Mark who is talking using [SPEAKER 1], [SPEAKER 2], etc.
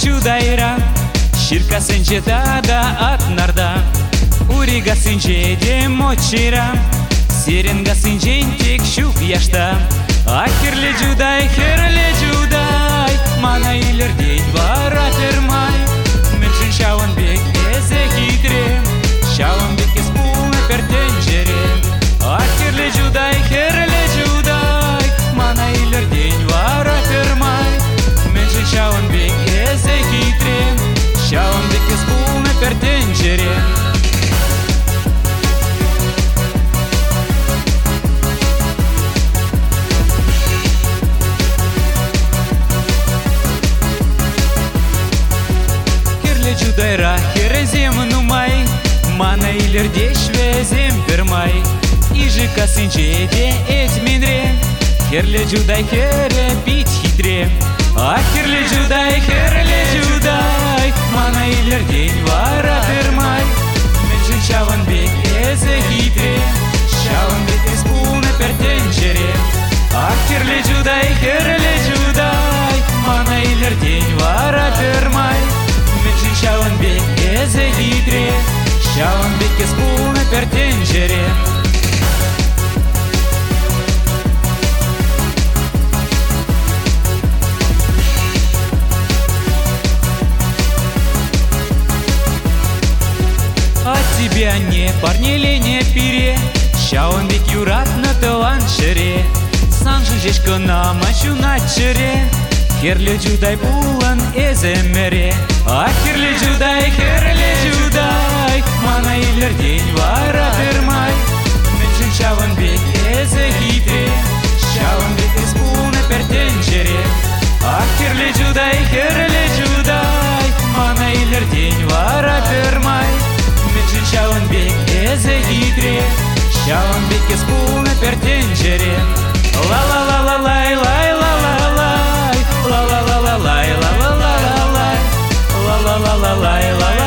[SPEAKER 1] ciudaira, shirka senjetada atnarda, uriga sinjede mochira, serenga sinjentek shuk yaşta. Ahirle judai, mana ilerdeyn vara termay. Menjin şavan bek eze hitre, şavan bek espune per tencere. Ahirle judai, mana ilerdeyn vara termay. Menjin şavan bek eze hitre, şavan bek espune per tencere. Judaira herezem numai, mana ilerdeș vezem permai. Ijika sinjede etminre, herle judai here bit hitre. Herle judai, mana ilerdeň vara permai. Menjin şavan bek eze hitre, şavan bek espune per tencere. Herle judai, mana ilerdeň vara permai. Menjin şavan bek eze hitre, şavan bek espune per tencere. А тебя не парнили не пире, şavan bek юрат на талан шере. Санжын жешко на мачу начере, herle judai bulan ezemere. Herle judai, mana ilerdeň vara permai. Menjin şavan bek eze hitre, şavan bek espune per tencere. Herle judai, mana ilerdeň vara permai. Menjin şavan bek eze hitre, şavan bek espune per tencere. La la la la la la la la la. La la la la la la la la la la la la la la la la.